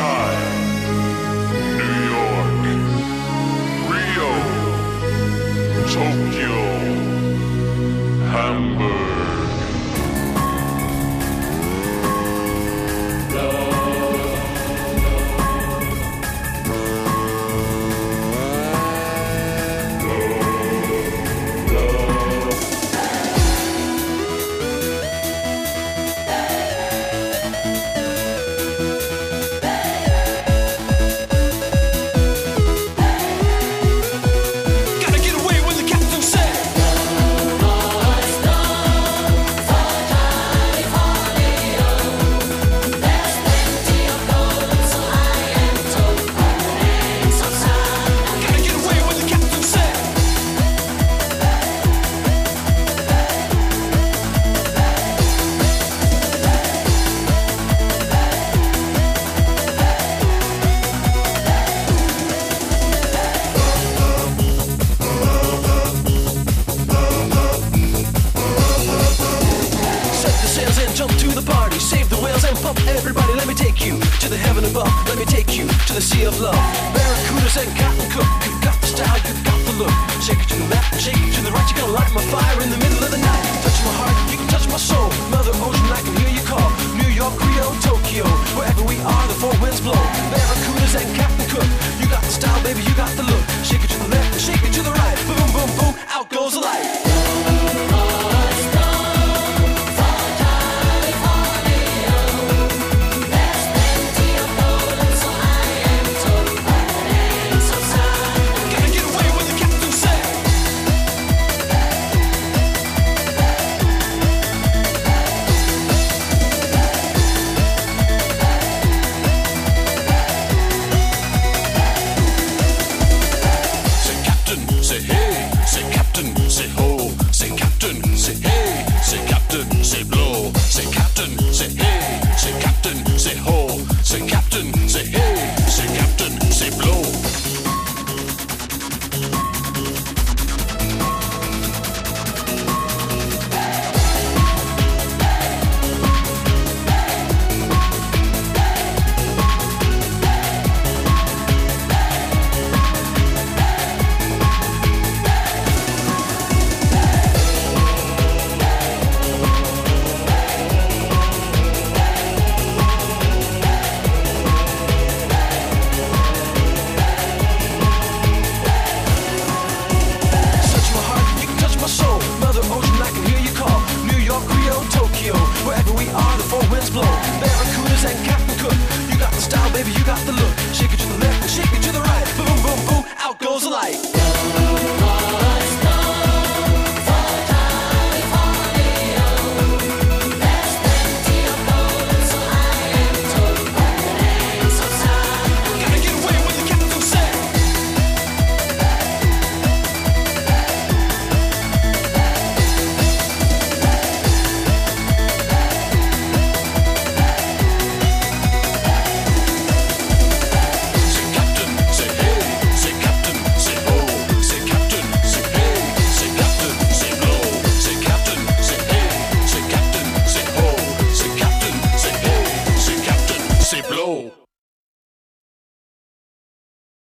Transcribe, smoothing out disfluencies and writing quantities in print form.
Shanghai, New York, Rio, Tokyo, Hamburg. Jump to the party, save the whales and pump. Everybody, let me take you to the heaven above. Let me take you to the sea of love. Barracudas and Captain Cook. You got the style, you got the look. Shake it to the left, shake it to the right. You're gonna light my fire in the middle of the night. Touch my heart, you can touch my soul. Mother Ocean, I can hear you call. New York, Rio, Tokyo, wherever we are, the four winds blow. Barracudas and Captain Cook. You got the style, baby, you got the look. Shake it to the left, shake it to the right. Boom, boom, boom, out goes the light. Say hey, say captain, say ho, say captain, say hey, say captain, say blow, say captain, say hey, say captain, say ho, say captain, say hey, say captain, say blow. Barracudas and Captain Cook. You got the style, baby, you got the look. Shake it to the left and shake it to the right. Boom, boom, boom, out goes the light. Blow.